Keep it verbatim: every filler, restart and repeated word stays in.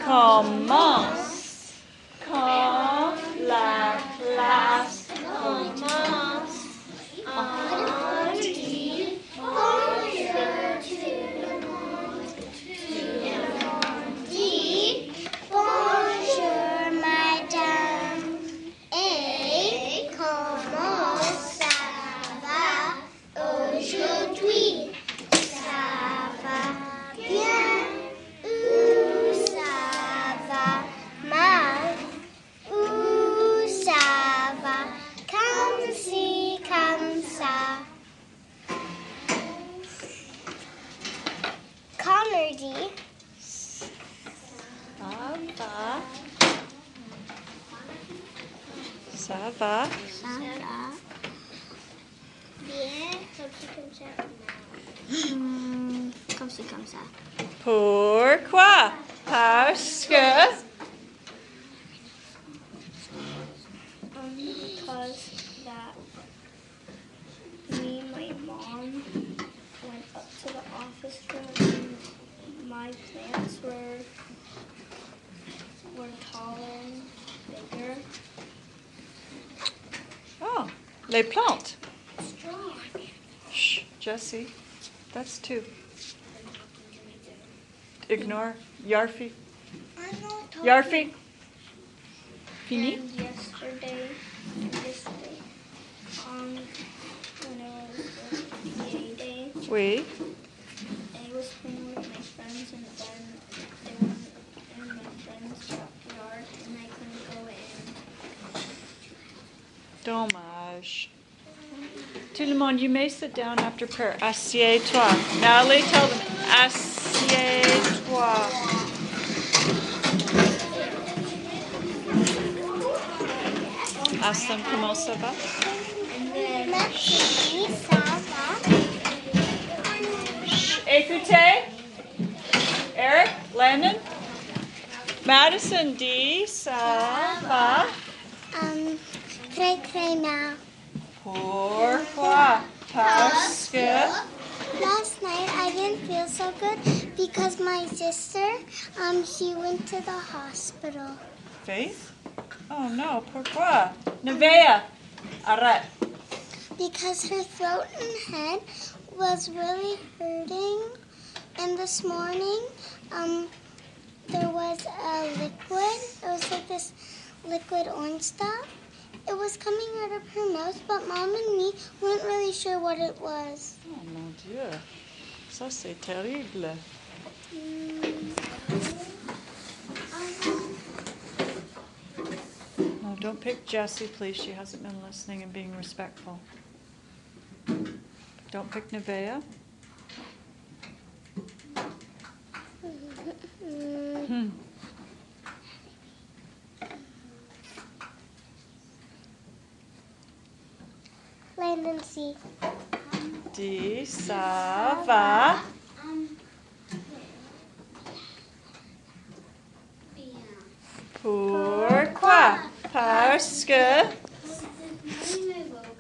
commence. Quand la classe commence, on dit bonjour tout le monde. Tout le monde dit bonjour madame. Et comment ça va aujourd'hui? Ça va bien ou ça va mal? Ou ça va comme ci, comme ça? Connor dit Ça va. Ça va. Ça va. Bien, comme ci, comme ça. Hmm, comme ci, comme ça. Pourquoi? Parce que. Um, because that me and my mom went up to the office room and my plants were were taller and bigger. Oh, les plantes. Strong. Shh, Jessie. That's two. Ignore. Yarfi. I'm not talking. Yarfi. Fini? And yesterday, yesterday, um, when it was the P A day, Oui. I was playing with my friends and then they were in my friend's yard and I couldn't go in. Dommage. Tout le monde, you may sit down after prayer. Assieds-toi. Now, allez, tell them. Assieds-toi. Ask them comment ça va. Merci, ça va. Shh, écoutez. Eric, Landon. Madison dit ça va. Um, très très mal. Pourquoi? Parce que. Last night I didn't feel so good because my sister, um, she went to the hospital. Faith? Oh no, pourquoi? Nevea, arrête. Because her throat and head was really hurting, and this morning, um, there was a liquid. It was like this liquid orange stuff. It was coming out of her mouth, but Mom and me weren't really sure what it was. Oh mon Dieu, ça c'est terrible. Mm. No, don't pick Jessie, please. She hasn't been listening and being respectful. Don't pick Nevea. Hmm. Landon C. Dis ça va. Pourquoi? Parce que.